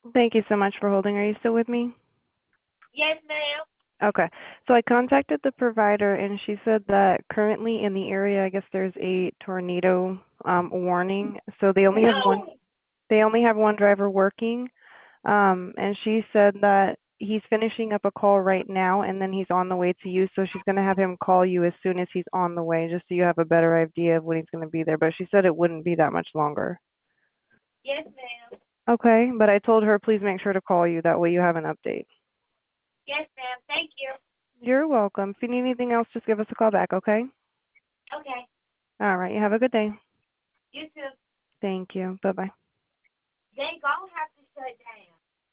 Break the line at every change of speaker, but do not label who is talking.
Thank you so much for holding. Are you still with me?
Yes, ma'am.
Okay. So I contacted the provider and she said that currently in the area, I guess there's a tornado warning. So
No.
they only have one driver working. And she said that he's finishing up a call right now and then he's on the way to you. So she's going to have him call you as soon as he's on the way, just so you have a better idea of when he's going to be there. But she said it wouldn't be that much longer.
Yes, ma'am.
Okay. But I told her please make sure to call you. That way you have an update.
Yes, ma'am. Thank you.
You're welcome. If you need anything else, just give us a call back, okay?
Okay.
All right. You have a good day.
You too.
Thank you. Bye-bye.
They gonna have to shut down.